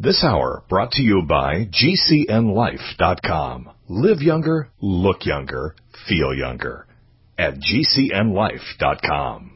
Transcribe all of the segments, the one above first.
This hour brought to you by GCNLife.com. Live younger, look younger, feel younger at GCNLife.com.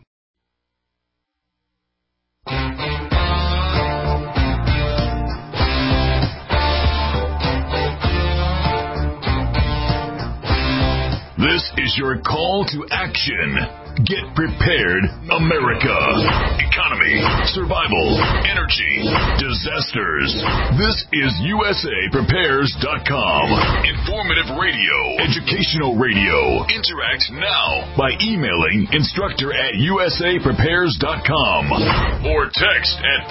This is your call to action. Get prepared, America. Economy, survival, energy, disasters. This is USAPrepares.com. Informative radio, educational radio. Interact now by emailing instructor@USAPrepares.com or text at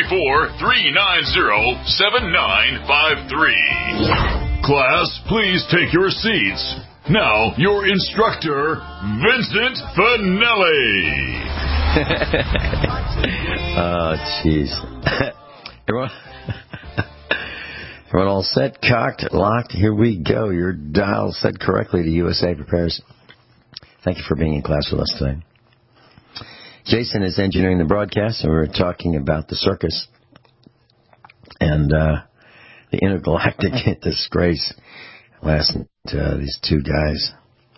434-390-7953. Class, please take your seats. Now, your instructor, Vincent Finelli. Oh, jeez. Everyone all set, cocked, locked? Here we go. Your dial set correctly to USA Prepares. Thank you for being in class with us today. Jason is engineering the broadcast, and we're talking about the circus and the intergalactic disgrace. Last night, these two guys,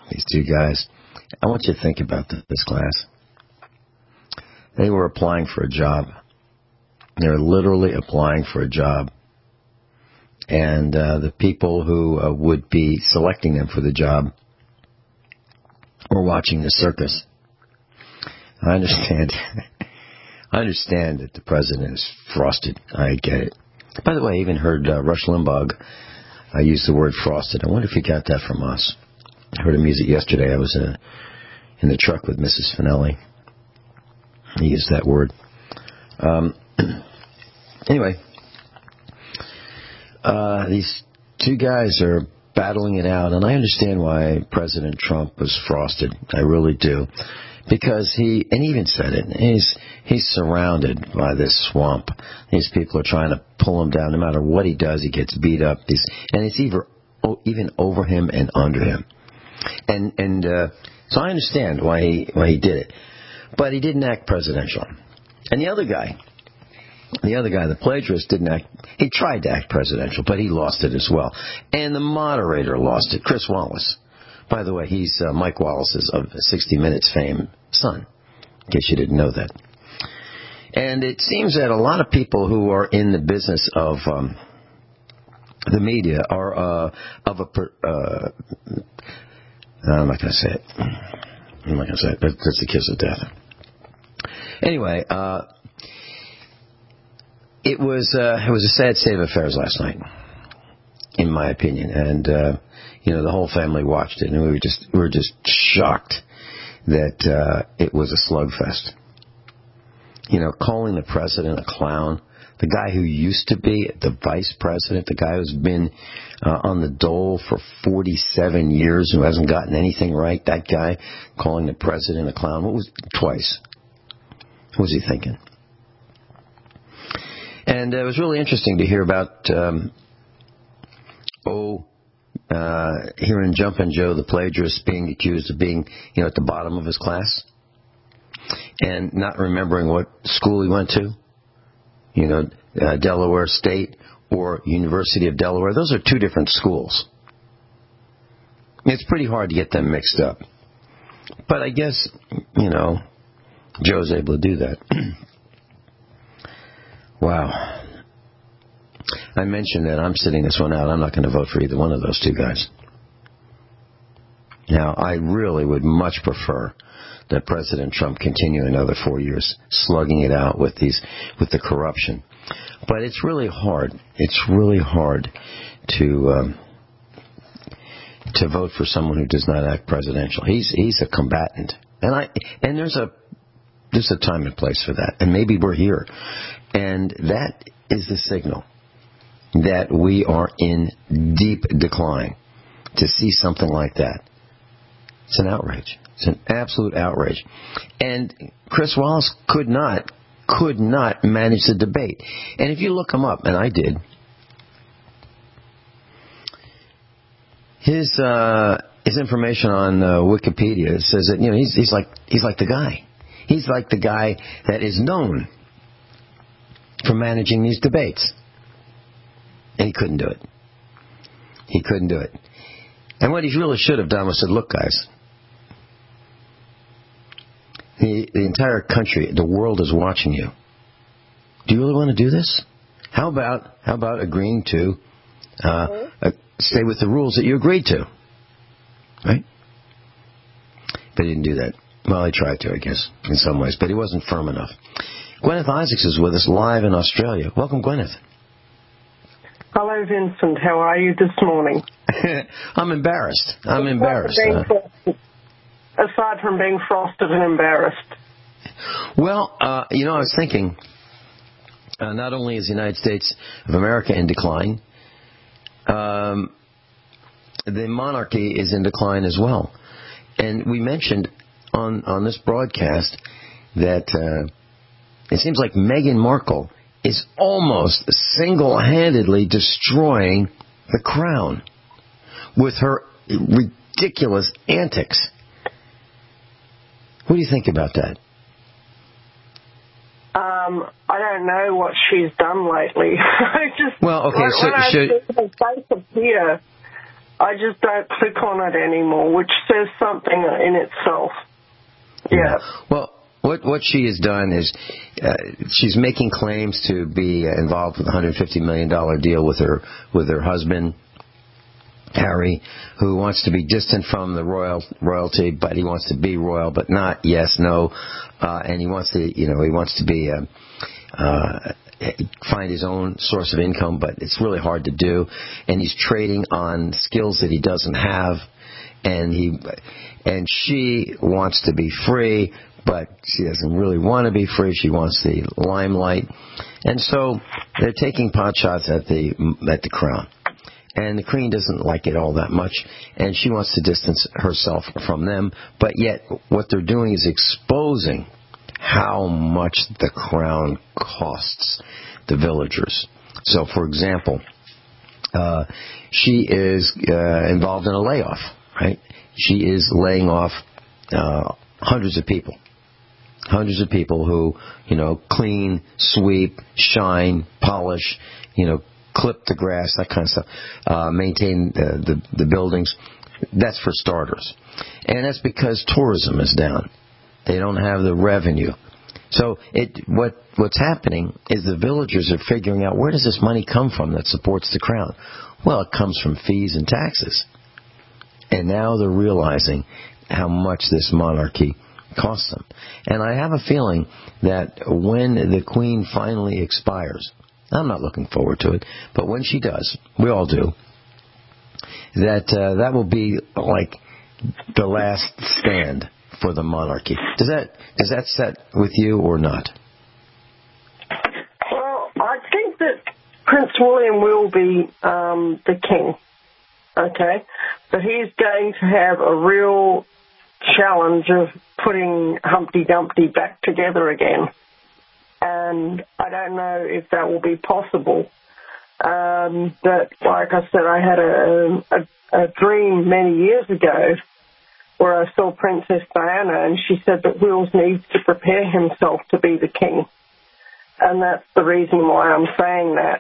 I want you to think about this class. They were applying for a job. They were literally applying for a job. And the people who would be selecting them for the job were watching the circus. I understand that the president is frosted. I get it. By the way, I even heard Rush Limbaugh use the word frosted. I wonder if he got that from us. I heard him use it yesterday. I was in the truck with Mrs. Finelli. He used that word. Anyway, these two guys are battling it out, and I understand why President Trump was frosted. I really do. Because he even said it, he's surrounded by this swamp. These people are trying to pull him down. No matter what he does, he gets beat up. And it's even over him and under him. And so I understand why he did it. But he didn't act presidential. And the other guy, the plagiarist, didn't act. He tried to act presidential, but he lost it as well. And the moderator lost it, Chris Wallace. By the way, he's Mike Wallace's of 60 Minutes fame son, in case you didn't know that. And it seems that a lot of people who are in the business of the media are I'm not going to say it. I'm not going to say it, but that's the kiss of death. Anyway, it was a sad state of affairs last night, in my opinion, and the whole family watched it, and we were just shocked that it was a slugfest. Calling the president a clown, the guy who used to be the vice president, the guy who's been on the dole for 47 years, who hasn't gotten anything right, that guy calling the president a clown. Twice. What was he thinking? And it was really interesting to hear about hearing Jumpin' Joe, the plagiarist, being accused of being, at the bottom of his class and not remembering what school he went to, Delaware State or University of Delaware. Those are two different schools. It's pretty hard to get them mixed up. But I guess, Joe's able to do that. Wow. I mentioned that I'm sitting this one out. I'm not going to vote for either one of those two guys. Now, I really would much prefer that President Trump continue another 4 years slugging it out with the corruption. But it's really hard. It's really hard to vote for someone who does not act presidential. He's a combatant, and there's a time and place for that. And maybe we're here, and that is the signal that we are in deep decline. To see something like that, it's an outrage. It's an absolute outrage. And Chris Wallace could not manage the debate. And if you look him up, and I did, his information on Wikipedia says that he's like the guy. He's like the guy that is known for managing these debates. And he couldn't do it. He couldn't do it. And what he really should have done was said, look, guys, the entire country, the world is watching you. Do you really want to do this? How about agreeing to stay with the rules that you agreed to? Right? But he didn't do that. Well, he tried to, I guess, in some ways, but he wasn't firm enough. Gwyneth Isaacs is with us live in Australia. Welcome, Gwyneth. Hello, Vincent. How are you this morning? I'm embarrassed. Aside from being frosted and embarrassed. Well, I was thinking, not only is the United States of America in decline, the monarchy is in decline as well. And we mentioned on this broadcast that it seems like Meghan Markle is almost single-handedly destroying the crown with her ridiculous antics. What do you think about that? I don't know what she's done lately. I just don't click on it anymore, which says something in itself. Yeah. Well, what she has done is she's making claims to be involved with a $150 million deal with her husband, Harry, who wants to be distant from the royalty, but he wants to be royal, but not yes, no, and he wants to be find his own source of income, but it's really hard to do, and he's trading on skills that he doesn't have, and she wants to be free, but she doesn't really want to be free. She wants the limelight, and so they're taking pot shots at the crown. And the Queen doesn't like it all that much, and she wants to distance herself from them. But yet, what they're doing is exposing how much the crown costs the villagers. So, for example, she is involved in a layoff, right? She is laying off hundreds of people who, clean, sweep, shine, polish, clip the grass, that kind of stuff, maintain the buildings. That's for starters. And that's because tourism is down. They don't have the revenue. So what's happening is the villagers are figuring out, where does this money come from that supports the crown? Well, it comes from fees and taxes. And now they're realizing how much this monarchy costs them. And I have a feeling that when the Queen finally expires, I'm not looking forward to it, but when she does, we all do, that will be like the last stand for the monarchy. Does that set with you or not? Well, I think that Prince William will be the king, okay? But he's going to have a real challenge of putting Humpty Dumpty back together again. And I don't know if that will be possible. But like I said, I had a dream many years ago where I saw Princess Diana, and she said that Wills needs to prepare himself to be the king. And that's the reason why I'm saying that.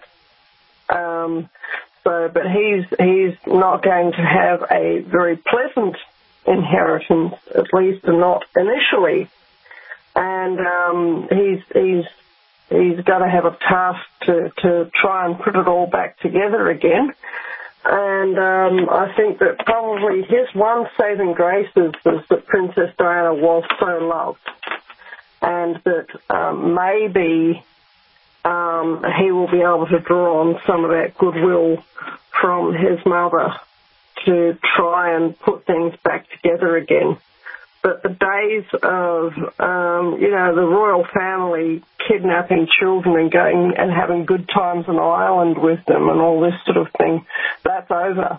But he's not going to have a very pleasant inheritance, at least not initially. And he's got to have a task to try and put it all back together again. And I think that probably his one saving grace is that Princess Diana was so loved, and that maybe he will be able to draw on some of that goodwill from his mother to try and put things back together again. But the days of, the royal family kidnapping children and going and having good times on Ireland with them and all this sort of thing, that's over.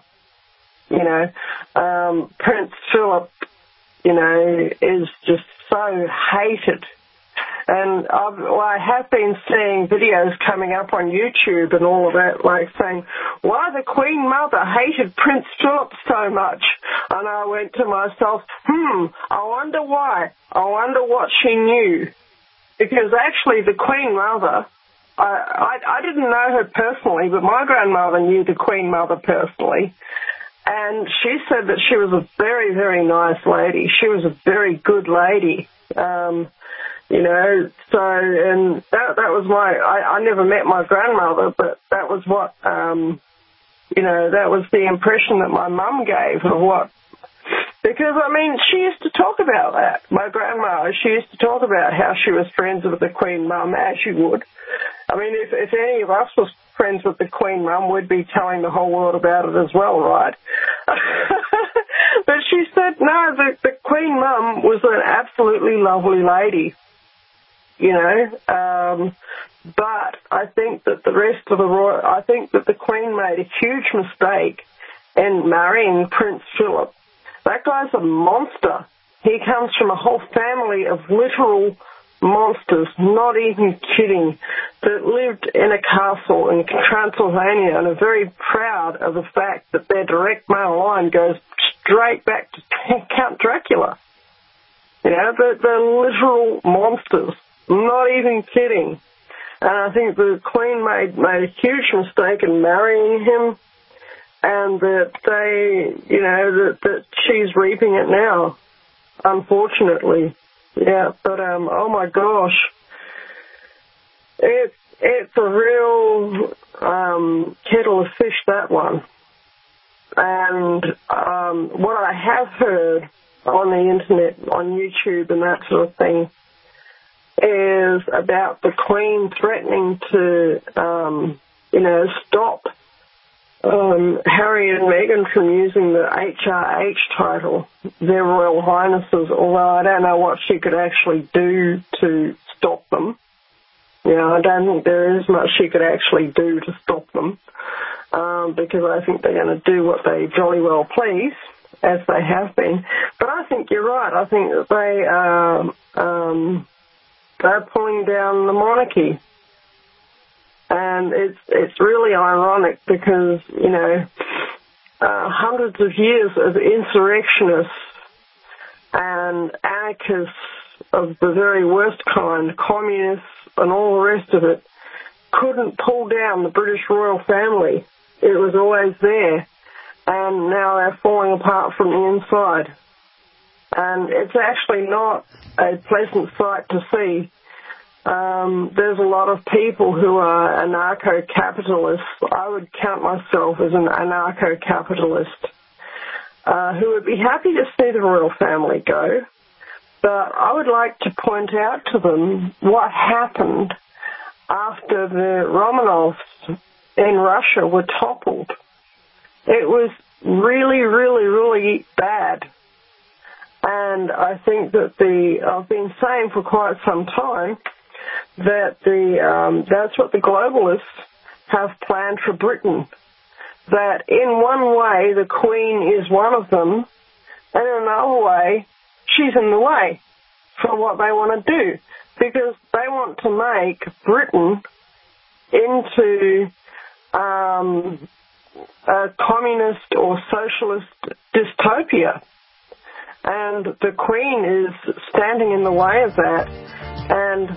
Prince Philip, is just so hated. And I have been seeing videos coming up on YouTube and all of that, like saying, why the Queen Mother hated Prince Philip so much. And I went to myself, I wonder why. I wonder what she knew. Because actually the Queen Mother I didn't know her personally, but my grandmother knew the Queen Mother personally. And she said that she was a very, very nice lady. She was a very good lady. You know, so, and that was I never met my grandmother, but that was what, you know, that was the impression that my mum gave of what, because, I mean, she used to talk about that. My grandma, she used to talk about how she was friends with the Queen Mum, as you would. I mean, if any of us was friends with the Queen Mum, we'd be telling the whole world about it as well, right? But she said, no, the Queen Mum was an absolutely lovely lady, you know. But I think that the rest of I think that the Queen made a huge mistake in marrying Prince Philip. That guy's a monster. He comes from a whole family of literal monsters, not even kidding, that lived in a castle in Transylvania and are very proud of the fact that their direct male line goes straight back to Count Dracula. You know, they're literal monsters, not even kidding. And I think the Queen made a huge mistake in marrying him, and that they, you know, that she's reaping it now, unfortunately. Yeah, but oh my gosh, it's a real kettle of fish, that one. And what I have heard on the internet, on YouTube and that sort of thing, is about the Queen threatening to, you know, stop Harry and Meghan from using the HRH title, their Royal Highnesses, although I don't know what she could actually do to stop them. You know, I don't think there is much she could actually do to stop them, because I think they're going to do what they jolly well please, as they have been. But I think you're right. I think that they're pulling down the monarchy. And it's really ironic because, you know, hundreds of years of insurrectionists and anarchists of the very worst kind, communists and all the rest of it, couldn't pull down the British royal family. It was always there. And now they're falling apart from the inside. And it's actually not a pleasant sight to see. There's a lot of people who are anarcho-capitalists. I would count myself as an anarcho-capitalist, who would be happy to see the royal family go. But I would like to point out to them what happened after the Romanovs in Russia were toppled. It was really, really, really bad. And I think that I've been saying for quite some time that that's what the globalists have planned for Britain. That in one way the Queen is one of them, and in another way she's in the way for what they want to do, because they want to make Britain into a communist or socialist dystopia. And the Queen is standing in the way of that, and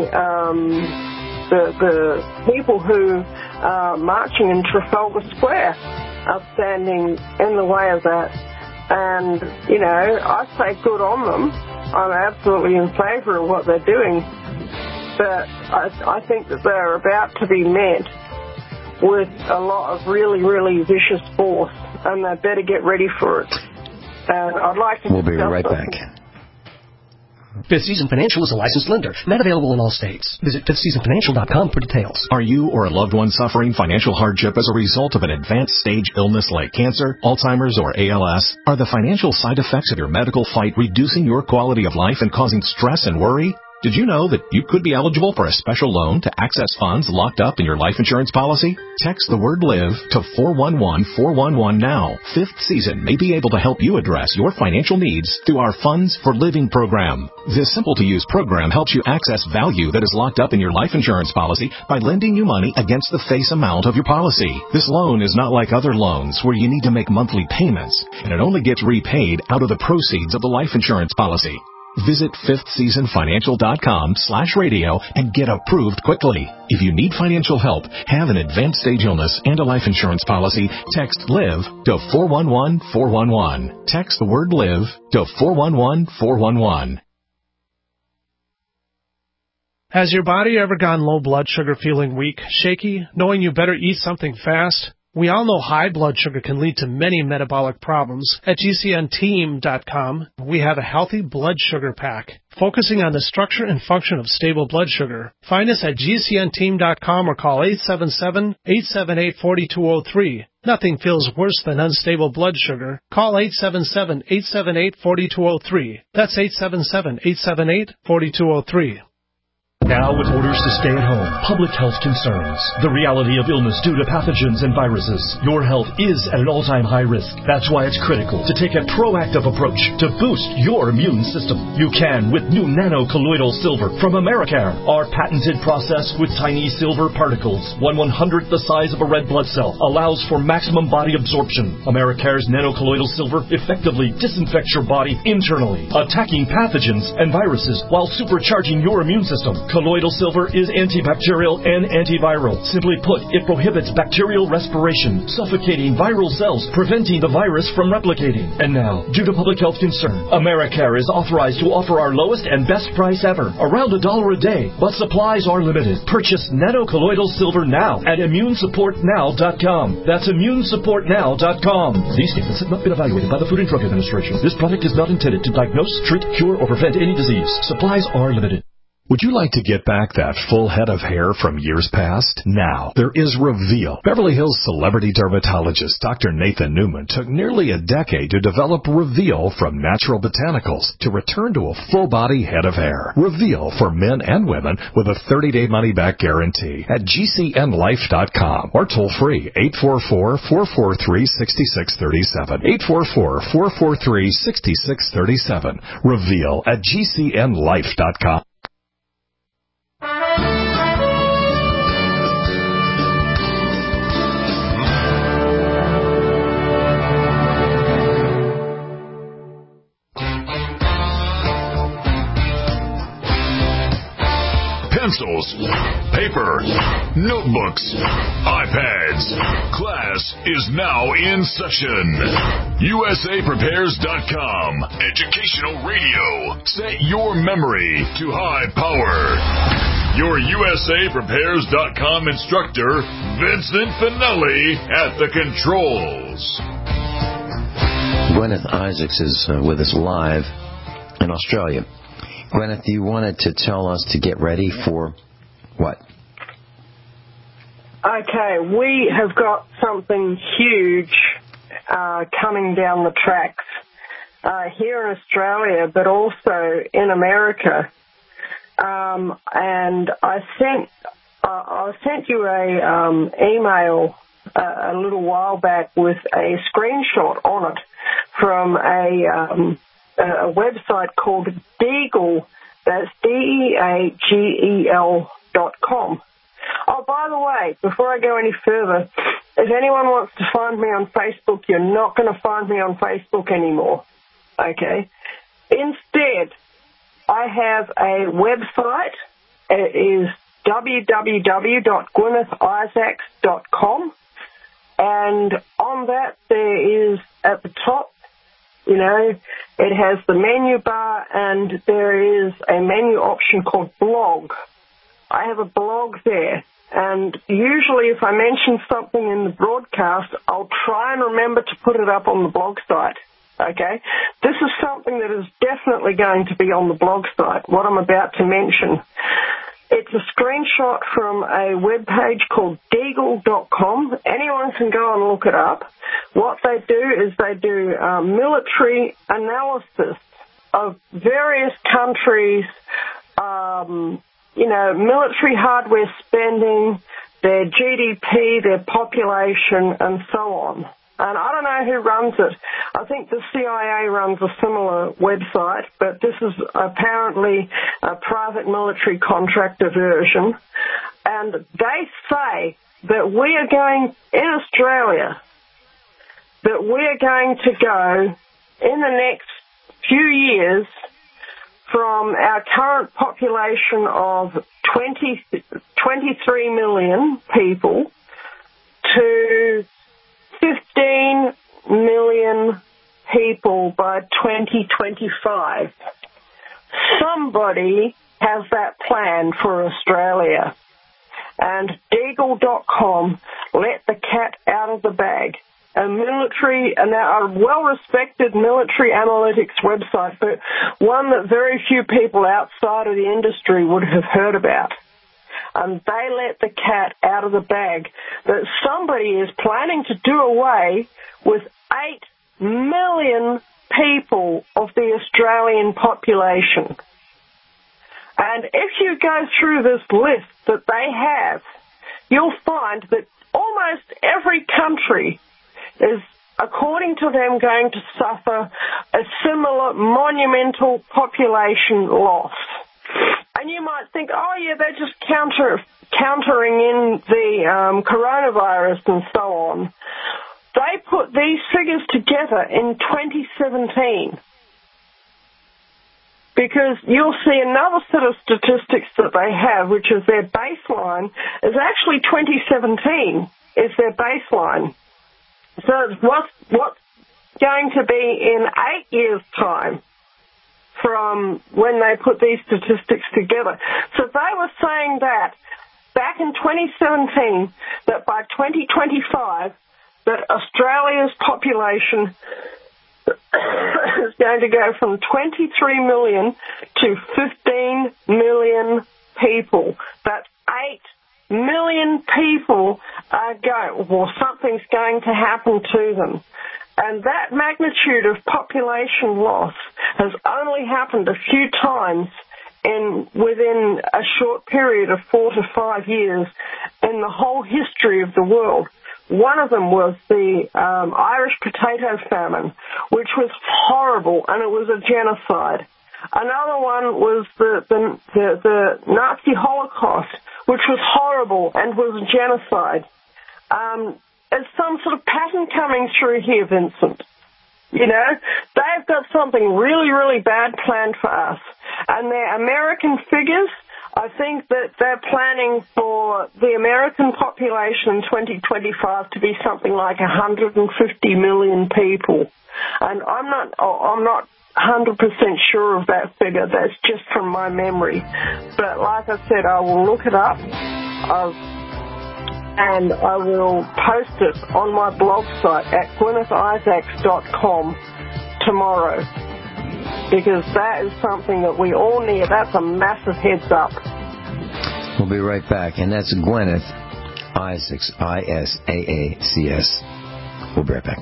the people who are marching in Trafalgar Square are standing in the way of that. And, you know, I say good on them. I'm absolutely in favour of what they're doing. But I think that they're about to be met with a lot of really, really vicious force, and they better get ready for it. And I'd like to... We'll be right back. Fifth Season Financial is a licensed lender, not available in all states. Visit fifthseasonfinancial.com for details. Are you or a loved one suffering financial hardship as a result of an advanced stage illness like cancer, Alzheimer's, or ALS? Are the financial side effects of your medical fight reducing your quality of life and causing stress and worry? Did you know that you could be eligible for a special loan to access funds locked up in your life insurance policy? Text the word LIVE to 411-411 now. Fifth Season may be able to help you address your financial needs through our Funds for Living program. This simple-to-use program helps you access value that is locked up in your life insurance policy by lending you money against the face amount of your policy. This loan is not like other loans where you need to make monthly payments, and it only gets repaid out of the proceeds of the life insurance policy. Visit fifthseasonfinancial.com/radio and get approved quickly. If you need financial help, have an advanced stage illness and a life insurance policy, text LIVE to 411-411. Text the word LIVE to 411-411. Has your body ever gone low blood sugar, feeling weak, shaky, knowing you better eat something fast? We all know high blood sugar can lead to many metabolic problems. At GCNteam.com, we have a healthy blood sugar pack, focusing on the structure and function of stable blood sugar. Find us at GCNteam.com or call 877-878-4203. Nothing feels worse than unstable blood sugar. Call 877-878-4203. That's 877-878-4203. Now, with orders to stay at home, public health concerns, the reality of illness due to pathogens and viruses, your health is at an all-time high risk. That's why it's critical to take a proactive approach to boost your immune system. You can with new nano-colloidal silver from Americare. Our patented process with tiny silver particles, 1/100th the size of a red blood cell, allows for maximum body absorption. Americare's nano-colloidal silver effectively disinfects your body internally, attacking pathogens and viruses while supercharging your immune system. Colloidal silver is antibacterial and antiviral. Simply put, it prohibits bacterial respiration, suffocating viral cells, preventing the virus from replicating. And now, due to public health concern, Americare is authorized to offer our lowest and best price ever, around $1 a day, but supplies are limited. Purchase nano-colloidal silver now at immunesupportnow.com. That's immunesupportnow.com. These statements have not been evaluated by the Food and Drug Administration. This product is not intended to diagnose, treat, cure, or prevent any disease. Supplies are limited. Would you like to get back that full head of hair from years past? Now, there is Reveal. Beverly Hills celebrity dermatologist Dr. Nathan Newman took nearly a decade to develop Reveal from natural botanicals to return to a full-body head of hair. Reveal for men and women with a 30-day money-back guarantee at GCNlife.com or toll-free 844-443-6637. 844-443-6637. Reveal at GCNlife.com. Pencils, paper, notebooks, iPads. Class is now in session. USAPrepares.com. Educational radio. Set your memory to high power. Your USAPrepares.com instructor, Vincent Finelli, at the controls. Gwyneth Isaacs is with us live in Australia. Gwyneth, you wanted to tell us to get ready for what? Okay, we have got something huge coming down the tracks here in Australia, but also in America. And I sent you a email a little while back with a screenshot on it from a website called Deagle, that's DEAGEL.com. Oh, by the way, before I go any further, if anyone wants to find me on Facebook, you're not going to find me on Facebook anymore, okay? Instead, I have a website. It is www.gwynethisaacs.com, and on that there is, at the top, you know, it has the menu bar, and there is a menu option called blog. I have a blog there, and usually if I mention something in the broadcast, I'll try and remember to put it up on the blog site, okay? This is something that is definitely going to be on the blog site, what I'm about to mention. It's a screenshot from a webpage called Deagle.com. Anyone can go and look it up. What they do is they do military analysis of various countries, military hardware spending, their GDP, their population, and so on. And I don't know who runs it. I think the CIA runs a similar website, but this is apparently a private military contractor version. And they say that we are going, in Australia, that we are going to go, in the next few years, from our current population of 23 million people to 15 million people by 2025. Somebody has that plan for Australia. And Deagle.com let the cat out of the bag. A well-respected military analytics website, but one that very few people outside of the industry would have heard about. And they let the cat out of the bag that somebody is planning to do away with 8 million people of the Australian population. And if you go through this list that they have, you'll find that almost every country is, according to them, going to suffer a similar monumental population loss. And you might think, oh, yeah, they're just countering in the coronavirus and so on. They put these figures together in 2017. Because you'll see another set of statistics that they have, which is their baseline, is actually 2017 is their baseline. So it's what's going to be in 8 years' time from when they put these statistics together. So they were saying that back in 2017, that by 2025, that Australia's population is going to go from 23 million to 15 million people. That's 8 million people are going, or something's going to happen to them. And that magnitude of population loss has only happened a few times within a short period of 4 to 5 years in the whole history of the world. One of them was the Irish potato famine, which was horrible, and it was a genocide. Another one was the Nazi Holocaust, which was horrible and was a genocide. There's some sort of pattern coming through here, Vincent. You know, they've got something really, really bad planned for us. And their American figures, I think that they're planning for the American population in 2025 to be something like 150 million people. And I'm not 100% sure of that figure. That's just from my memory. But like I said, I will look it up. And I will post it on my blog site at gwynethisaacs.com tomorrow, because that is something that we all need. That's a massive heads up. We'll be right back, and that's Gwyneth Isaacs, Isaacs. We'll be right back.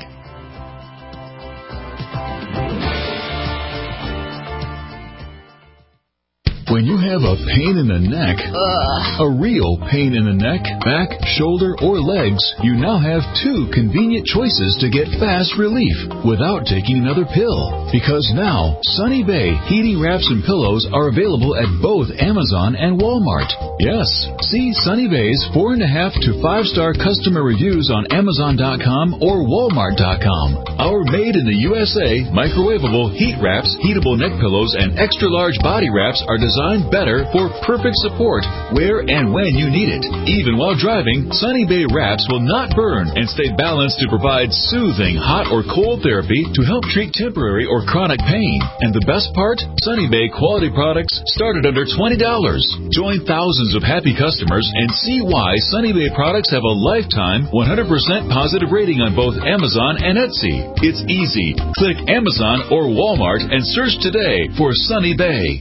When you have a pain in the neck, a real pain in the neck, back, shoulder, or legs, you now have 2 convenient choices to get fast relief without taking another pill. Because now, Sunny Bay heating wraps and pillows are available at both Amazon and Walmart. Yes, see Sunny Bay's 4.5 to 5-star customer reviews on Amazon.com or Walmart.com. Our made in the USA microwavable heat wraps, heatable neck pillows, and extra large body wraps are designed better for perfect support where and when you need it. Even while driving, Sunny Bay wraps will not burn and stay balanced to provide soothing hot or cold therapy to help treat temporary or chronic pain. And the best part? Sunny Bay quality products start at under $20. Join thousands of happy customers and see why Sunny Bay products have a lifetime 100% positive rating on both Amazon and Etsy. It's easy. Click Amazon or Walmart and search today for Sunny Bay.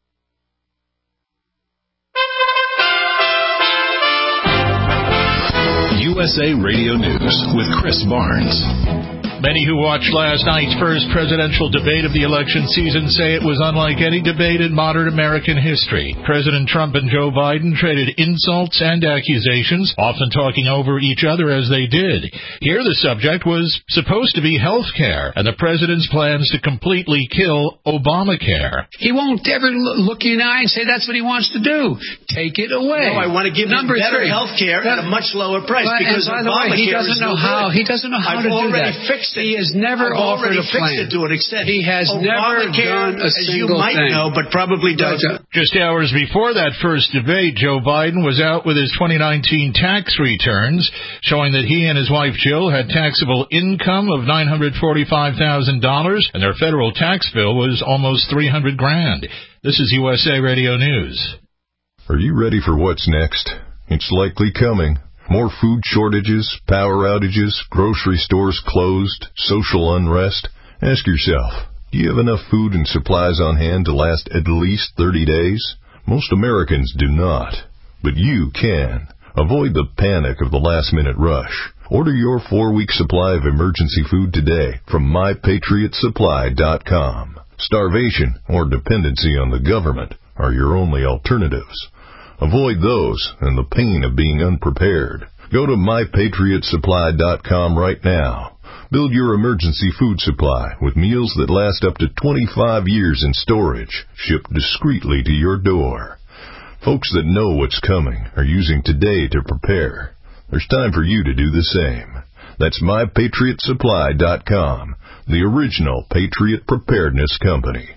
USA Radio News with Chris Barnes. Many who watched last night's first presidential debate of the election season say it was unlike any debate in modern American history. President Trump and Joe Biden traded insults and accusations, often talking over each other as they did. Here the subject was supposed to be health care and the president's plans to completely kill Obamacare. He won't ever look you in the eye and say that's what he wants to do. Take it away. No, I want to give him better health care at a much lower price, because Obamacare, he doesn't know how. He doesn't know how to do that. I've already fixed fixed it. He has never offered a plan. Fixed it to an extent. He has never done a single thing. As you might know, but probably does. Just hours before that first debate, Joe Biden was out with his 2019 tax returns, showing that he and his wife Jill had taxable income of $945,000, and their federal tax bill was almost $300,000. This is USA Radio News. Are you ready for what's next? It's likely coming. More food shortages, power outages, grocery stores closed, social unrest. Ask yourself, do you have enough food and supplies on hand to last at least 30 days? Most Americans do not, but you can. Avoid the panic of the last-minute rush. Order your 4-week supply of emergency food today from MyPatriotSupply.com. Starvation or dependency on the government are your only alternatives. Avoid those and the pain of being unprepared. Go to MyPatriotSupply.com right now. Build your emergency food supply with meals that last up to 25 years in storage, shipped discreetly to your door. Folks that know what's coming are using today to prepare. There's time for you to do the same. That's MyPatriotSupply.com, the original Patriot Preparedness Company.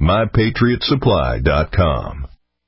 MyPatriotSupply.com.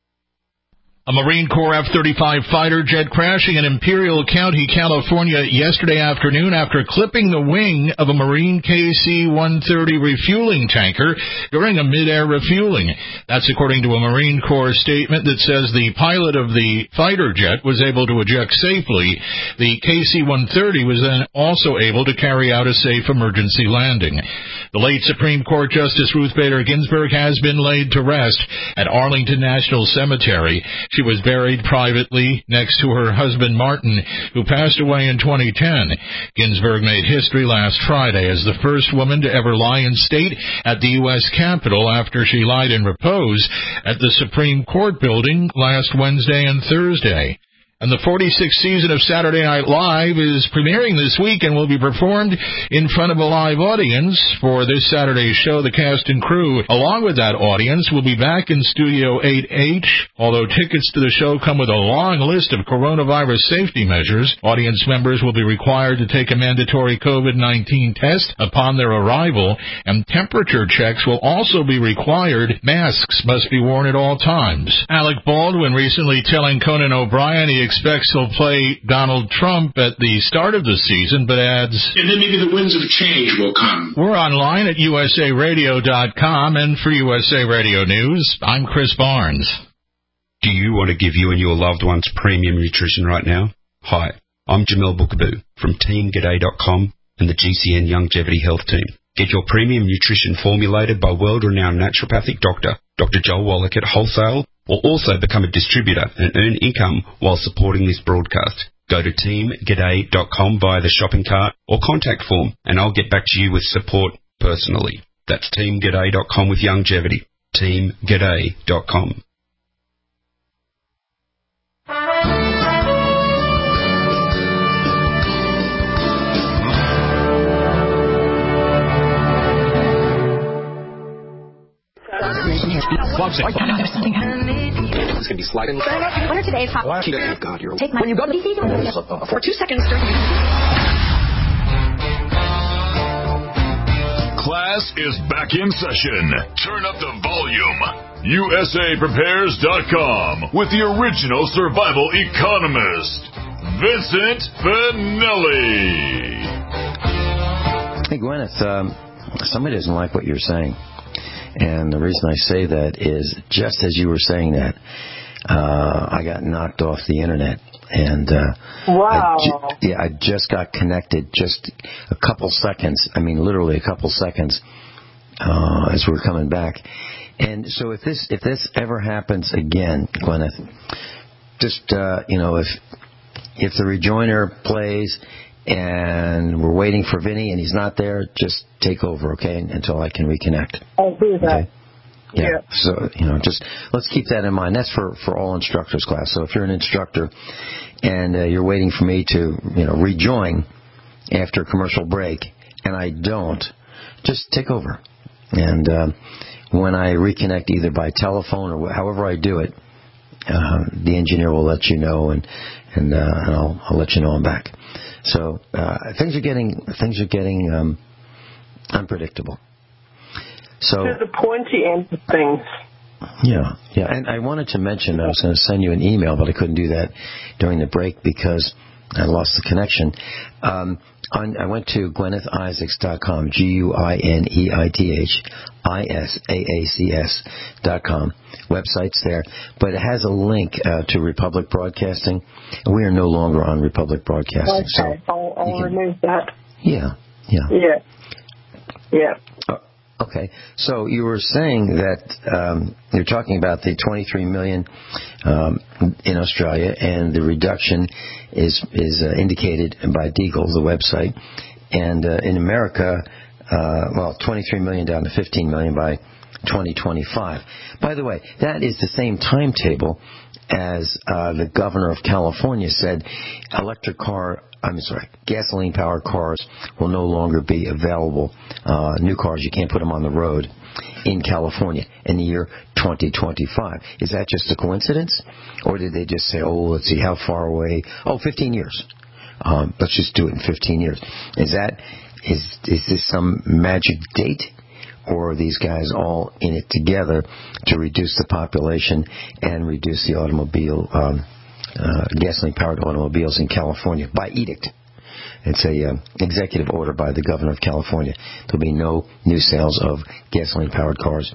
A Marine Corps F-35 fighter jet crashing in Imperial County, California yesterday afternoon after clipping the wing of a Marine KC-130 refueling tanker during a mid-air refueling. That's according to a Marine Corps statement that says the pilot of the fighter jet was able to eject safely. The KC-130 was then also able to carry out a safe emergency landing. The late Supreme Court Justice Ruth Bader Ginsburg has been laid to rest at Arlington National Cemetery. She was buried privately next to her husband Martin, who passed away in 2010. Ginsburg made history last Friday as the first woman to ever lie in state at the U.S. Capitol after she lied in repose at the Supreme Court building last Wednesday and Thursday. And the 46th season of Saturday Night Live is premiering this week and will be performed in front of a live audience. For this Saturday's show, the cast and crew, along with that audience, will be back in Studio 8H. Although tickets to the show come with a long list of coronavirus safety measures, audience members will be required to take a mandatory COVID-19 test upon their arrival, and temperature checks will also be required. Masks must be worn at all times. Alec Baldwin recently telling Conan O'Brien he expects he'll play Donald Trump at the start of the season, but adds, and then maybe the winds of change will come. We're online at usaradio.com, and for USA Radio News, I'm Chris Barnes. Do you want to give you and your loved ones premium nutrition right now? Hi, I'm Jamel Bookaboo from TeamGaday.com and the GCN Longevity Health Team. Get your premium nutrition formulated by world-renowned naturopathic doctor, Dr. Joel Wallach at Wholesale, or also become a distributor and earn income while supporting this broadcast. Go to teamgaday.com via the shopping cart or contact form, and I'll get back to you with support personally. That's teamgaday.com with longevity. teamgaday.com. It's going to be sliding. Winner today's hot. Oh, God, you're... Take my... When you go to DC, for 2 seconds during... Class is back in session. Turn up the volume. USAPrepares.com with the original survival economist, Vincent Finelli. Hey, Gwyneth, somebody doesn't like what you're saying. And the reason I say that is just as you were saying that, I got knocked off the internet. And wow. I just got connected just a couple seconds. I mean, literally a couple seconds as we were coming back. And so if this ever happens again, Gwyneth, just if the rejoiner plays and we're waiting for Vinny and he's not there, just take over, okay, until I can reconnect. I'll do that. Okay? Yeah. So, just let's keep that in mind. That's for all instructors class. So if you're an instructor and you're waiting for me to, rejoin after a commercial break and I don't, just take over. And when I reconnect either by telephone or however I do it, the engineer will let you know, and I'll let you know I'm back. So things are getting unpredictable. So to the pointy end of things. Yeah. And I wanted to mention, I was going to send you an email, but I couldn't do that during the break because I lost the connection. I went to GwynethIsaacs.com, GwynethIsaacs.com. Website's there, but it has a link to Republic Broadcasting. We are no longer on Republic Broadcasting. Okay, so I'll remove that. Yeah. Okay, so you were saying that you're talking about the 23 million in Australia, and the reduction is indicated by Deagle, the website, and in America, 23 million down to 15 million by 2025. By the way, that is the same timetable as the governor of California said gasoline-powered cars will no longer be available. New cars, you can't put them on the road in California in the year 2025. Is that just a coincidence? Or did they just say, let's see, how far away? 15 years. Let's just do it in 15 years. Is this some magic date? Or are these guys all in it together to reduce the population and reduce the gasoline-powered automobiles in California by edict? It's a executive order by the governor of California. There'll be no new sales of gasoline-powered cars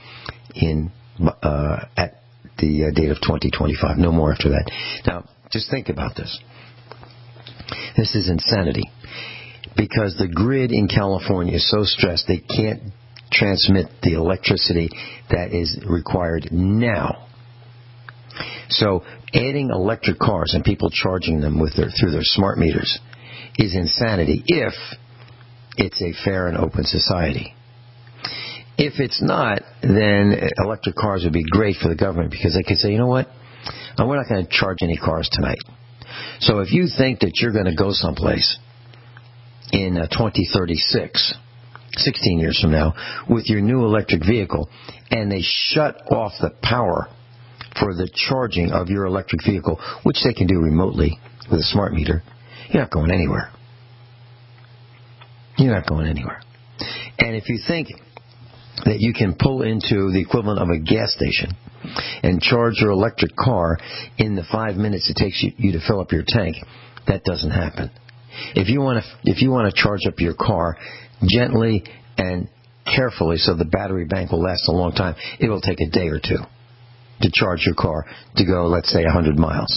at the date of 2025. No more after that. Now, just think about this. This is insanity. Because the grid in California is so stressed, they can't transmit the electricity that is required now. So adding electric cars and people charging them through their smart meters is insanity if it's a fair and open society. If it's not, then electric cars would be great for the government because they could say, you know what, we're not going to charge any cars tonight. So if you think that you're going to go someplace in 2036, 16 years from now, with your new electric vehicle, and they shut off the power for the charging of your electric vehicle, which they can do remotely with a smart meter, you're not going anywhere. You're not going anywhere. And if you think that you can pull into the equivalent of a gas station and charge your electric car in the 5 minutes it takes you to fill up your tank, that doesn't happen. If you want to charge up your car gently and carefully so the battery bank will last a long time, it will take a day or two to charge your car to go, let's say, 100 miles.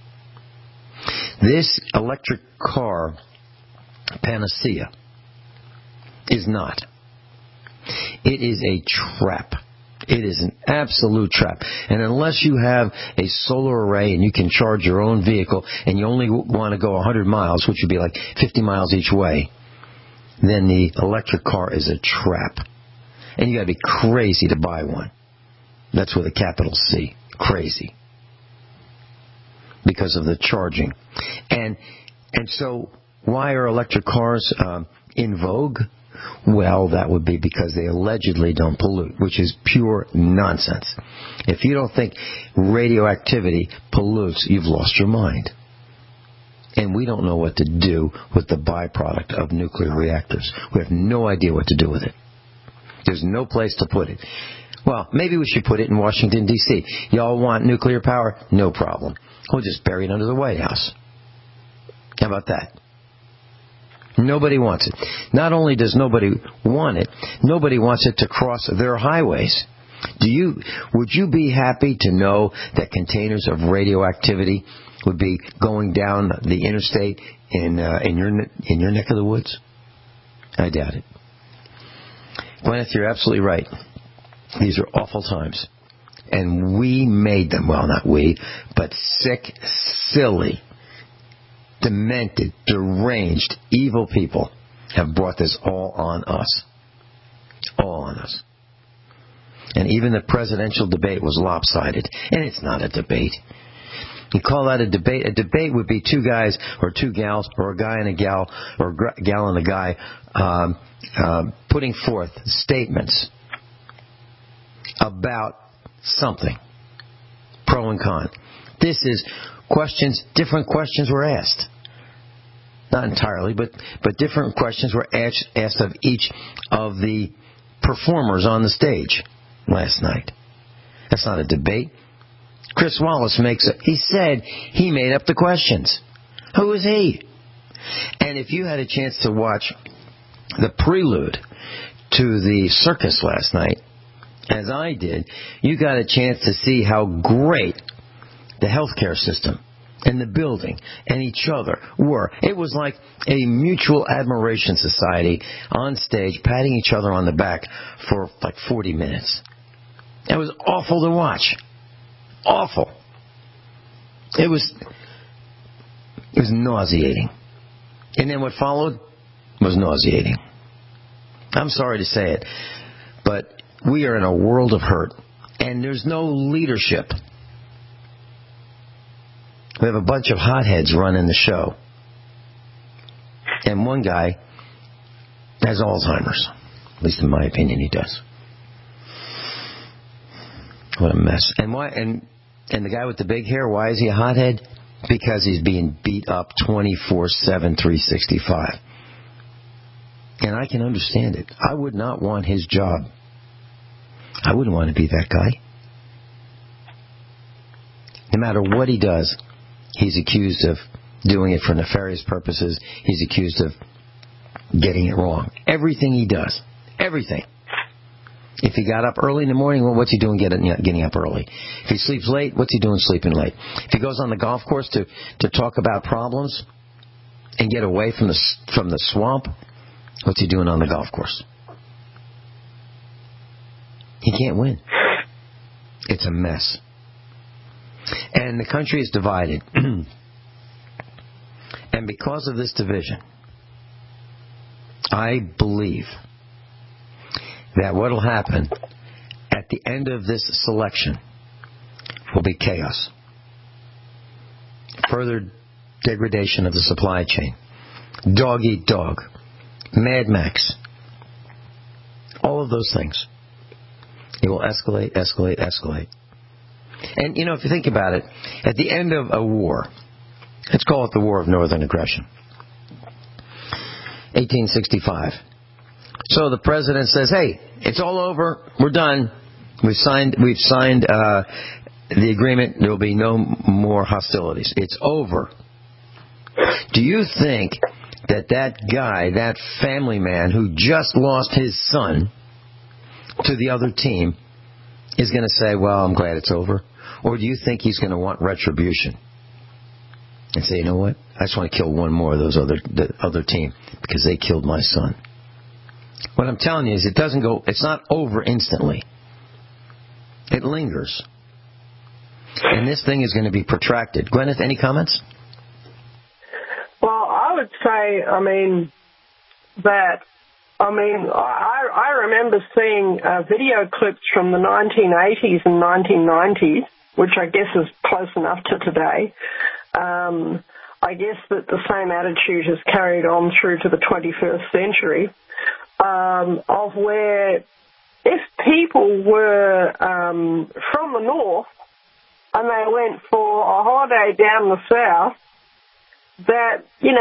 This electric car panacea is not. It is a trap. It is an absolute trap. And unless you have a solar array and you can charge your own vehicle and you only want to go 100 miles, which would be like 50 miles each way, then the electric car is a trap. And you got to be crazy to buy one. That's with a capital C. Crazy. Because of the charging. And so why are electric cars in vogue? Well, that would be because they allegedly don't pollute, which is pure nonsense. If you don't think radioactivity pollutes, you've lost your mind. And we don't know what to do with the byproduct of nuclear reactors. We have no idea what to do with it. There's no place to put it. Well, maybe we should put it in Washington, D.C. Y'all want nuclear power? No problem. We'll just bury it under the White House. How about that? Nobody wants it. Not only does nobody want it, nobody wants it to cross their highways. Would you be happy to know that containers of radioactivity would be going down the interstate in your neck of the woods? I doubt it. Gwyneth, you're absolutely right. These are awful times. And we made them. Well, not we, but sick, silly, demented, deranged, evil people have brought this all on us. All on us. And even the presidential debate was lopsided. And it's not a debate. You call that a debate? A debate would be two guys or two gals or a guy and a gal or a gal and a guy putting forth statements about something, pro and con. This is different questions were asked. Not entirely, but different questions were asked of each of the performers on the stage last night. That's not a debate. Chris Wallace he said he made up the questions. Who is he? And if you had a chance to watch the prelude to the circus last night, as I did, you got a chance to see how great the healthcare system and the building and each other were. It was like a mutual admiration society on stage, patting each other on the back for like 40 minutes. It was awful to watch. Awful. It was nauseating. And then what followed was nauseating. I'm sorry to say it, but we are in a world of hurt, and there's no leadership. We have a bunch of hotheads running the show, and one guy has Alzheimer's. At least in my opinion, he does. What a mess. And why? And the guy with the big hair, why is he a hothead? Because he's being beat up 24/7, 365. And I can understand it. I would not want his job. I wouldn't want to be that guy. No matter what he does, he's accused of doing it for nefarious purposes. He's accused of getting it wrong. Everything he does. Everything. If he got up early in the morning, well, what's he doing getting up early? If he sleeps late, what's he doing sleeping late? If he goes on the golf course to talk about problems and get away from the swamp, what's he doing on the golf course? He can't win. It's a mess. And the country is divided. And because of this division, I believe that what will happen at the end of this selection will be chaos. Further degradation of the supply chain. Dog eat dog. Mad Max. All of those things. It will escalate, escalate, escalate. And, if you think about it, at the end of a war, let's call it the War of Northern Aggression, 1865. So the president says, hey, it's all over. We're done. We've signed the agreement. There will be no more hostilities. It's over. Do you think that guy, that family man who just lost his son to the other team is going to say, well, I'm glad it's over? Or do you think he's going to want retribution and say, you know what? I just want to kill one more of the other team because they killed my son. What I'm telling you is it's not over instantly. It lingers. And this thing is going to be protracted. Gwyneth, any comments? Well, I would say, I remember seeing video clips from the 1980s and 1990s, which I guess is close enough to today. I guess that the same attitude has carried on through to the 21st century, of where if people were from the north and they went for a holiday down the south, that,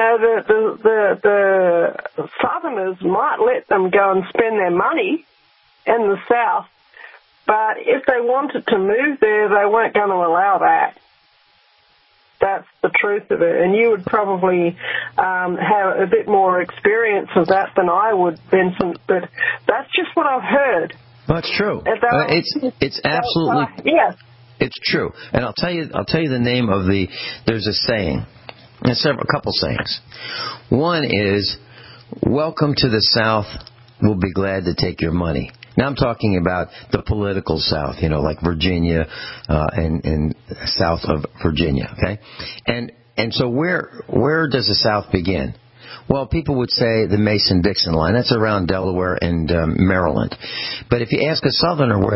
the southerners might let them go and spend their money in the south, but if they wanted to move there, they weren't going to allow that. That's the truth of it. And you would probably have a bit more experience of that than I would, Vincent, but that's just what I've heard. Well, that's true. It's absolutely... yes. It's true. And I'll tell you the name of there's a saying. There's a couple sayings. One is, welcome to the South, we'll be glad to take your money. Now I'm talking about the political South, like Virginia and south of Virginia, okay? And so where does the South begin? Well, people would say the Mason-Dixon line. That's around Delaware and Maryland. But if you ask a Southerner where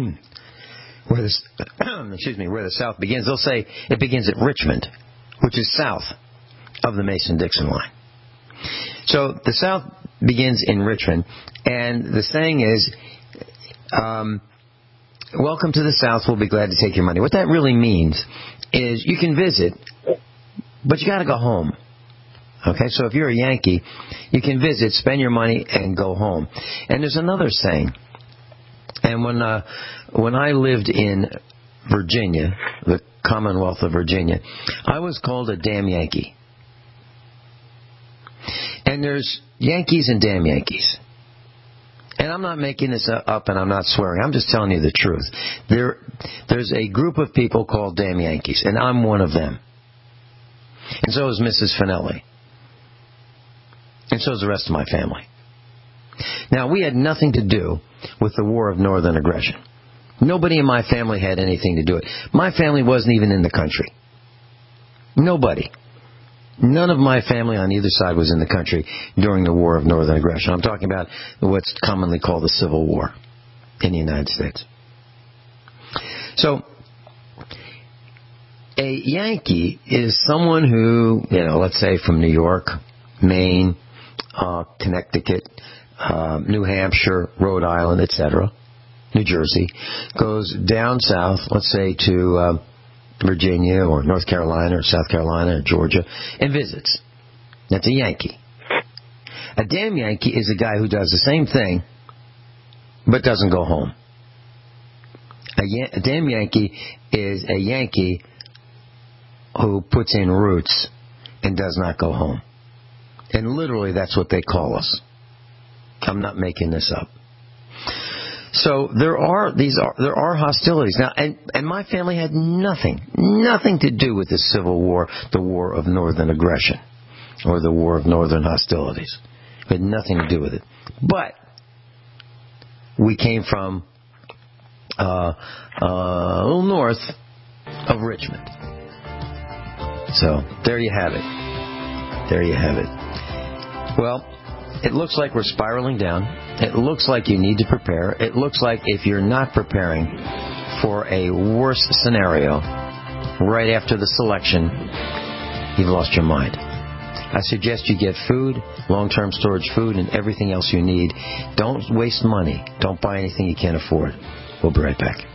the South begins, they'll say it begins at Richmond, which is south of the Mason-Dixon line. So the South begins in Richmond, and the saying is, welcome to the South. We'll be glad to take your money. What that really means is you can visit, but you got to go home. Okay, so if you're a Yankee, you can visit, spend your money, and go home. And there's another saying. And when I lived in Virginia, the Commonwealth of Virginia, I was called a damn Yankee. And there's Yankees and damn Yankees. And I'm not making this up and I'm not swearing. I'm just telling you the truth. There's a group of people called damn Yankees, and I'm one of them. And so is Mrs. Finelli. And so is the rest of my family. Now, we had nothing to do with the War of Northern Aggression. Nobody in my family had anything to do with it. My family wasn't even in the country. Nobody. None of my family on either side was in the country during the War of Northern Aggression. I'm talking about what's commonly called the Civil War in the United States. So, a Yankee is someone who, let's say from New York, Maine, Connecticut, New Hampshire, Rhode Island, etc., New Jersey, goes down south, let's say to Virginia or North Carolina or South Carolina or Georgia, and visits. That's a Yankee. A damn Yankee is a guy who does the same thing, but doesn't go home. A damn Yankee is a Yankee who puts in roots and does not go home. And literally that's what they call us. I'm not making this up. So there are hostilities now, and my family had nothing to do with the Civil War, the War of Northern Aggression, or the War of Northern Hostilities. It had nothing to do with it. But we came from a little north of Richmond. So there you have it. There you have it. Well, it looks like we're spiraling down. It looks like you need to prepare. It looks like if you're not preparing for a worse scenario right after the selection, you've lost your mind. I suggest you get food, long-term storage food, and everything else you need. Don't waste money. Don't buy anything you can't afford. We'll be right back.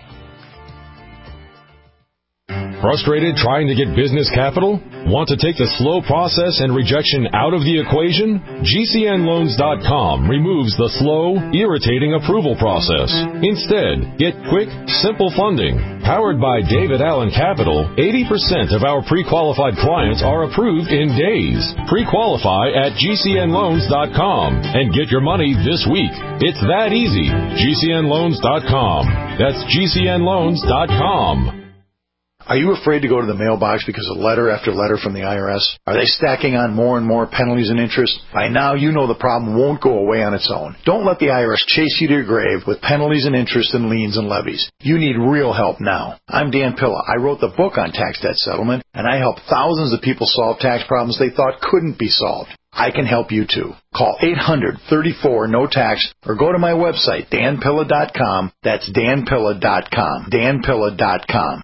Frustrated trying to get business capital? Want to take the slow process and rejection out of the equation? GCNLoans.com removes the slow, irritating approval process. Instead, get quick, simple funding. Powered by David Allen Capital, 80% of our pre-qualified clients are approved in days. Pre-qualify at GCNLoans.com and get your money this week. It's that easy. GCNLoans.com. That's GCNLoans.com. Are you afraid to go to the mailbox because of letter after letter from the IRS? Are they stacking on more and more penalties and interest? By now, you know the problem won't go away on its own. Don't let the IRS chase you to your grave with penalties and interest and liens and levies. You need real help now. I'm Dan Pilla. I wrote the book on tax debt settlement, and I help thousands of people solve tax problems they thought couldn't be solved. I can help you too. Call 800-34-NO-TAX or go to my website, danpilla.com. That's danpilla.com. danpilla.com.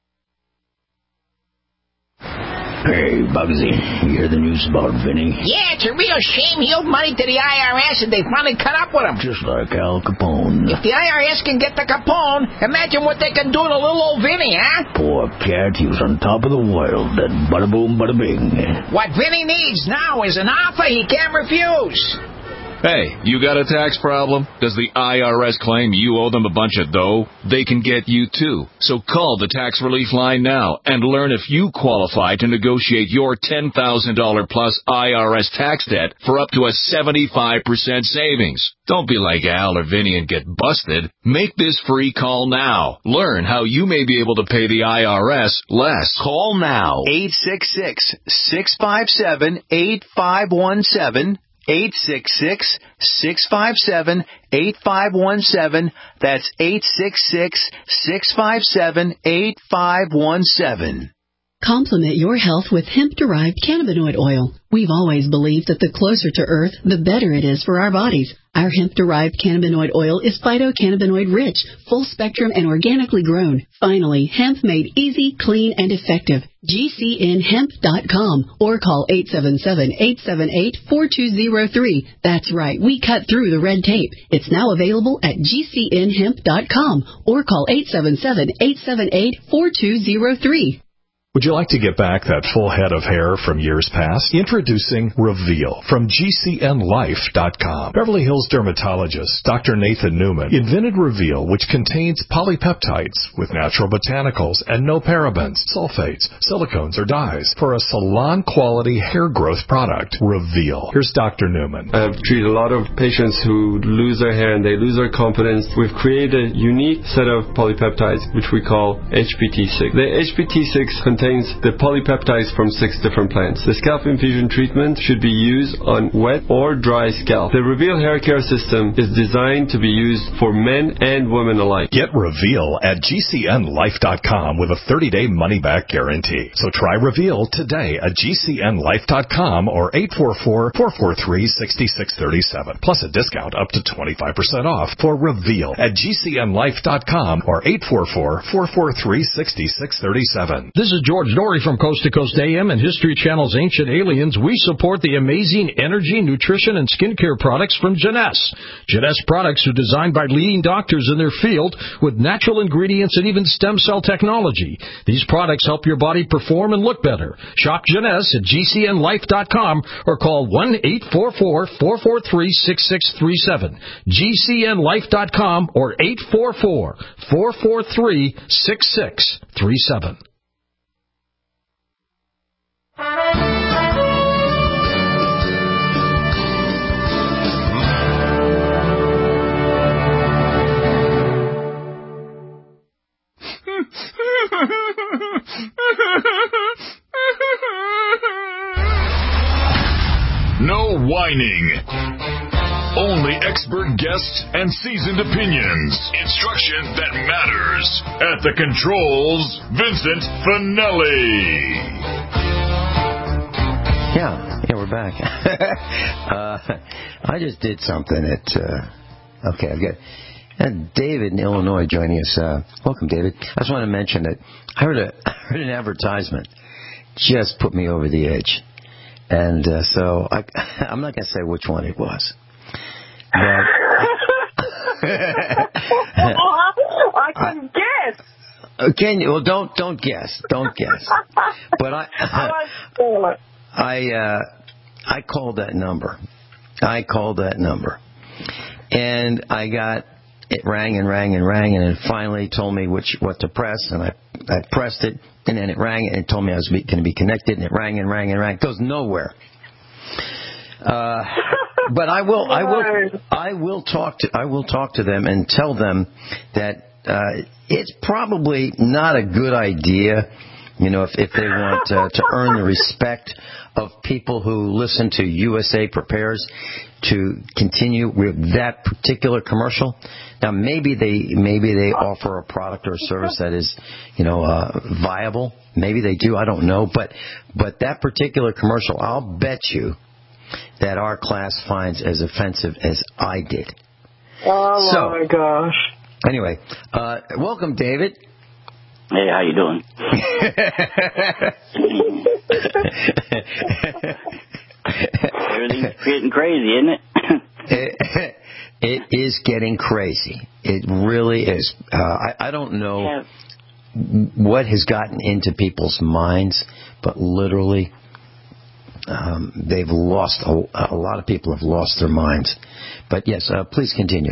Hey, Bugsy, you hear the news about Vinny? Yeah, it's a real shame he owed money to the IRS and they finally cut up with him. Just like Al Capone. If the IRS can get to Capone, imagine what they can do to little old Vinny, huh? Poor cat, he was on top of the world. That bada boom, bada bing. What Vinny needs now is an offer he can't refuse. Hey, you got a tax problem? Does the IRS claim you owe them a bunch of dough? They can get you too. So call the Tax Relief Line now and learn if you qualify to negotiate your $10,000 plus IRS tax debt for up to a 75% savings. Don't be like Al or Vinny and get busted. Make this free call now. Learn how you may be able to pay the IRS less. Call now. 866-657-8517. 866-657-8517. That's 866-657-8517. Complement your health with hemp-derived cannabinoid oil. We've always believed that the closer to Earth, the better it is for our bodies. Our hemp-derived cannabinoid oil is phytocannabinoid-rich, full-spectrum, and organically grown. Finally, hemp made easy, clean, and effective. GCNhemp.com or call 877-878-4203. That's right, we cut through the red tape. It's now available at GCNhemp.com or call 877-878-4203. Would you like to get back that full head of hair from years past? Introducing Reveal from GCNlife.com. Beverly Hills dermatologist Dr. Nathan Newman invented Reveal, which contains polypeptides with natural botanicals and no parabens, sulfates, silicones, or dyes for a salon-quality hair growth product. Reveal. Here's Dr. Newman. I've treated a lot of patients who lose their hair and they lose their confidence. We've created a unique set of polypeptides, which we call HPT6. The HPT6 contains the polypeptides from 6 different plants. The scalp infusion treatment should be used on wet or dry scalp. The Reveal hair care system is designed to be used for men and women alike. Get Reveal at GCNlife.com with a 30-day money-back guarantee. So try Reveal today at GCNlife.com or 844-443-6637. Plus a discount up to 25% off for Reveal at GCNlife.com or 844-443-6637. This is George Dory from Coast to Coast AM and History Channel's Ancient Aliens. We support the amazing energy, nutrition, and skincare products from Jeunesse. Jeunesse products are designed by leading doctors in their field with natural ingredients and even stem cell technology. These products help your body perform and look better. Shop Jeunesse at GCNlife.com or call 1-844-443-6637. GCNlife.com or 844-443-6637. No whining. Only expert guests and seasoned opinions. Instruction that matters. At the controls, Vincent Finelli. Yeah, we're back. I just did something that, okay, I've got David in Illinois joining us. Welcome, David. I just want to mention that I heard an advertisement just put me over the edge. And so I'm not going to say which one it was. But I can guess. Can you? Well, don't guess. Don't guess. But I called that number. And I got it rang and rang and rang, and it finally told me what to press, and I pressed it, and then it rang, and it told me I was going to be connected, and it rang and rang and rang. It goes nowhere. But I will talk to them and tell them that it's probably not a good idea, if they want to earn the respect of people who listen to USA Prepares, to continue with that particular commercial. Now maybe they offer a product or a service that is, viable. Maybe they do. I don't know. But that particular commercial, I'll bet you that our class finds as offensive as I did. Oh my gosh. Anyway, welcome, David. Hey, how you doing? Everything's getting crazy, isn't it? It is getting crazy. It really is. I don't know what has gotten into people's minds, but literally, they've lost a lot of people have lost their minds. But yes, please continue.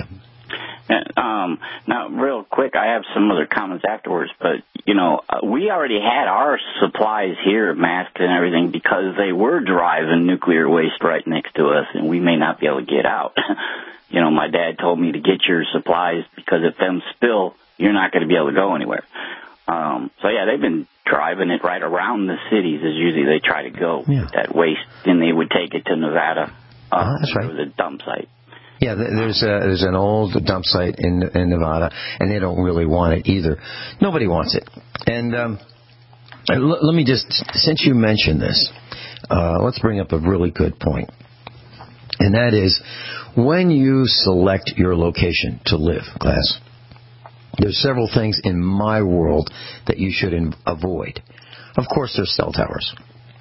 Now, real quick, I have some other comments afterwards, but, we already had our supplies here, masks and everything, because they were driving nuclear waste right next to us, and we may not be able to get out. My dad told me to get your supplies because if them spill, you're not going to be able to go anywhere. They've been driving it right around the cities as usually they try to go with that waste, and they would take it to Nevada. That's right. It was a dump site. Yeah, there's an old dump site in Nevada, and they don't really want it either. Nobody wants it. And Let me just, since you mentioned this, let's bring up a really good point. And that is, when you select your location to live, class, there's several things in my world that you should avoid. Of course, there's cell towers.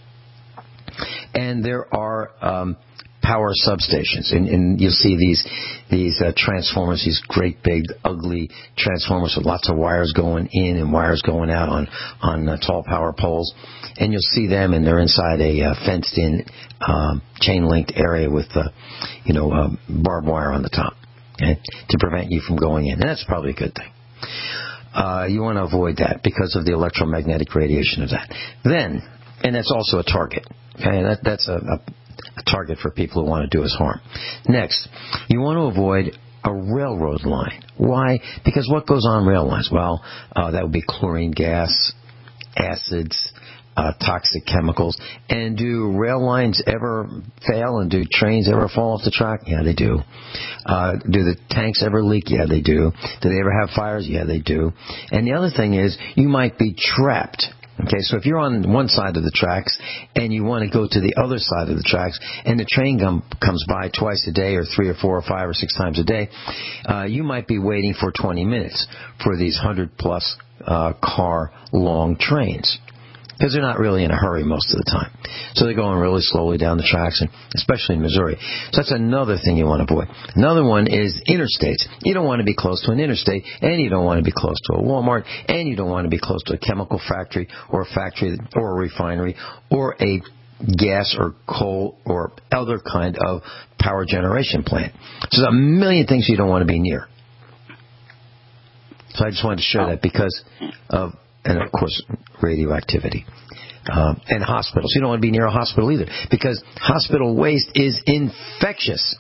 And there are power substations. And you'll see these transformers, these great big ugly transformers with lots of wires going in and wires going out on tall power poles. And you'll see them, and they're inside a fenced-in chain-linked area with barbed wire on the top, okay, to prevent you from going in. And that's probably a good thing. You want to avoid that because of the electromagnetic radiation of that. Then, and that's also a target. Okay, that's a target for people who want to do us harm. Next, you want to avoid a railroad line. Why? Because what goes on rail lines? Well, that would be chlorine gas, acids, toxic chemicals. And do rail lines ever fail, and do trains ever fall off the track? Yeah, they do. Do the tanks ever leak? Yeah, they do. Do they ever have fires? Yeah, they do. And the other thing is, you might be trapped. Okay, so if you're on one side of the tracks and you want to go to the other side of the tracks, and the train comes by twice a day or 3 or 4 or 5 or 6 times a day, you might be waiting for 20 minutes for these 100-plus car long trains. Because they're not really in a hurry most of the time. So they're going really slowly down the tracks, and especially in Missouri. So that's another thing you want to avoid. Another one is interstates. You don't want to be close to an interstate, and you don't want to be close to a Walmart, and you don't want to be close to a chemical factory or a refinery or a gas or coal or other kind of power generation plant. So there's a million things you don't want to be near. So I just wanted to share that because of... And, of course, radioactivity. And hospitals. You don't want to be near a hospital either, because hospital waste is infectious.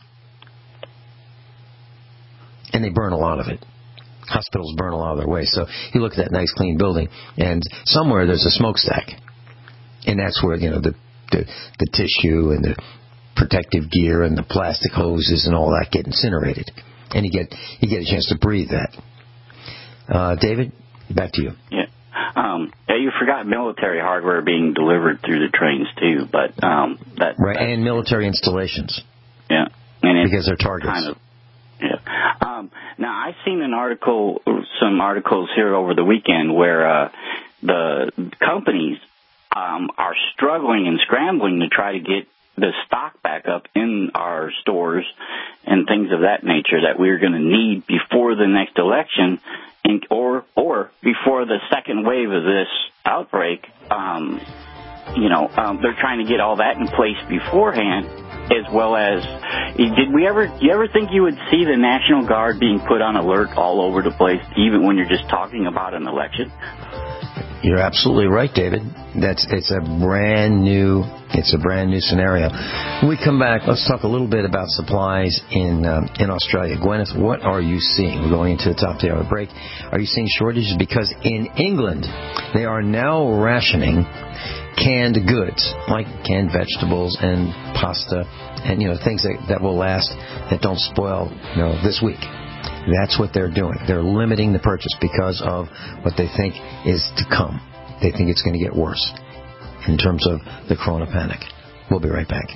And they burn a lot of it. Hospitals burn a lot of their waste. So you look at that nice, clean building, and somewhere there's a smokestack. And that's where, the tissue and the protective gear and the plastic hoses and all that get incinerated. And you get a chance to breathe that. David, back to you. Yeah. You forgot military hardware being delivered through the trains too, but right, and military installations. Yeah, and because they're targets. Kind of, yeah. Now I've seen some articles here over the weekend where the companies are struggling and scrambling to try to get the stock back up in our stores and things of that nature that we're going to need before the next election. Or before the second wave of this outbreak, they're trying to get all that in place beforehand, as well as, you ever think you would see the National Guard being put on alert all over the place, even when you're just talking about an election? You're absolutely right, David. It's a brand new scenario. When we come back, let's talk a little bit about supplies in Australia. Gwyneth, what are you seeing? We're going into the top of the hour break. Are you seeing shortages? Because in England, they are now rationing canned goods, like canned vegetables and pasta, and things that will last, that don't spoil, this week. That's what they're doing. They're limiting the purchase because of what they think is to come. They think it's going to get worse in terms of the corona panic. We'll be right back.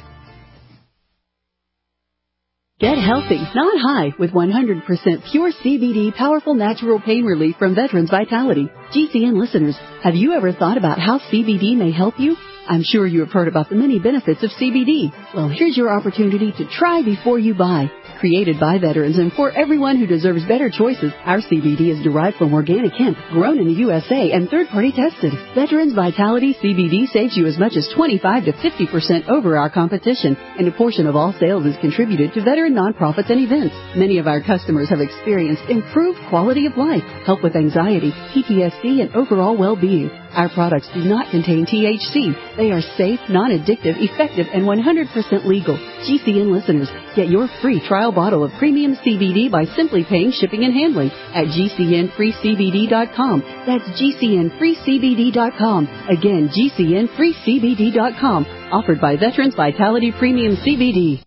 Get healthy, not high, with 100% pure CBD powerful natural pain relief from Veterans Vitality. GCN listeners, have you ever thought about how CBD may help you? I'm sure you have heard about the many benefits of CBD. Well, here's your opportunity to try before you buy. Created by veterans and for everyone who deserves better choices, our CBD is derived from organic hemp, grown in the USA, and third-party tested. Veterans Vitality CBD saves you as much as 25 to 50% over our competition, and a portion of all sales is contributed to veteran nonprofits and events. Many of our customers have experienced improved quality of life, help with anxiety, PTSD, and overall well-being. Our products do not contain THC. They are safe, non-addictive, effective, and 100% legal. GCN listeners, get your free trial bottle of premium CBD by simply paying shipping and handling at GCNFreeCBD.com. That's GCNFreeCBD.com. Again, GCNFreeCBD.com. Offered by Veterans Vitality Premium CBD.